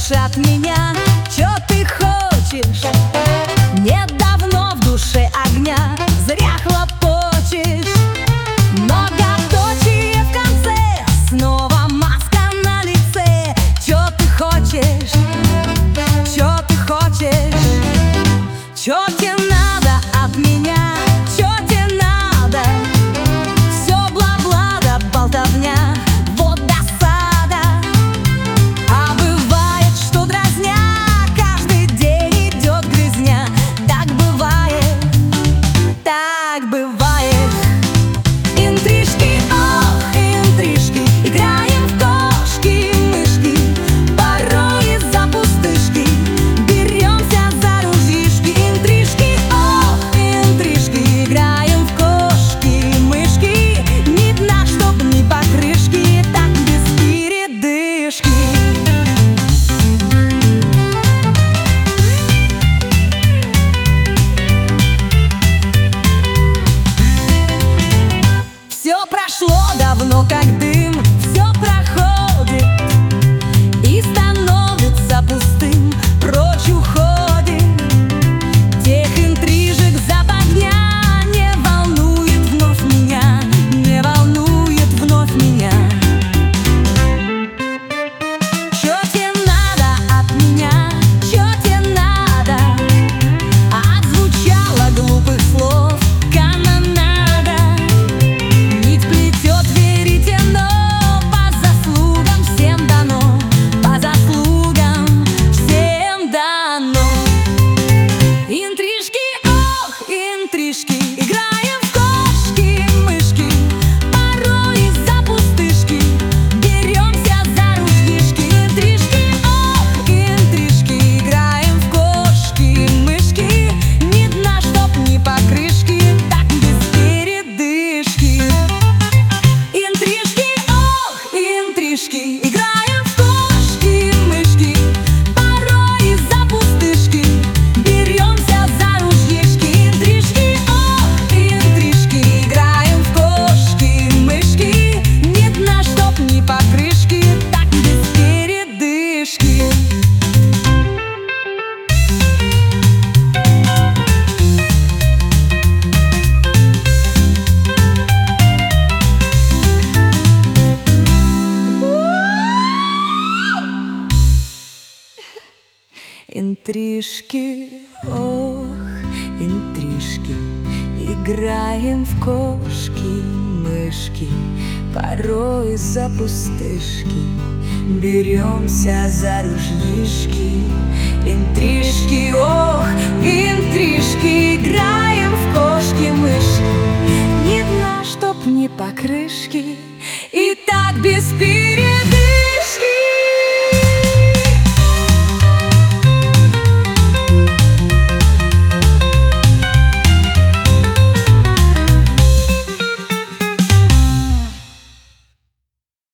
хочешь от меня? Чё ты хочешь? Нет давно в душе огня, зря хлопочешь. Многоточие в конце, снова маска на лице. Чё ты хочешь? Чё ты хочешь? Чё тебе надо от меня? Чё тебе надо? Всё бла-бла да болтовня, вот досада. А бывает, что дразня, каждый день идет грязня. Так бывает, так бывает. Интрижки, ох, интрижки, играем в кошки-мышки. Порой из-за пустышки беремся за ружьишки. Интрижки, ох, интрижки, играем в кошки-мышки. Ни дна, чтоб ни покрышки, так без передышки. Все прошло давно, как дым, все проходит и становится пустым, прочь уходит. Тех интрижек западня не волнует вновь меня, не волнует вновь меня. Чё тебе надо от меня? Чё тебе надо? Отзвучало глупых слов канонада. Нить плетет, верите, но по заслугам всем дано, по заслугам всем дано. Интрижки, ох, интрижки, играем в кошки-мышки. Порой из-за пустышки беремся за ружьишки. Интрижки, ох, интрижки, играем в кошки-мышки. Ни дна, чтоб ни покрышки, так без передышки. Интрижки, ох, интрижки, играем в кошки-мышки. Порой из-за пустышки беремся за ружьишки. Интрижки, ох, интрижки, играем в кошки-мышки. Ни дна, чтоб ни покрышки, так без передышки. Интрижки, ох, интрижки, играем в кошки-мышки. Порой из-за пустышки беремся за ружьишки. Интрижки, ох, интрижки, играем в кошки-мышки. Ни дна, чтоб ни покрышки, и так без передышки.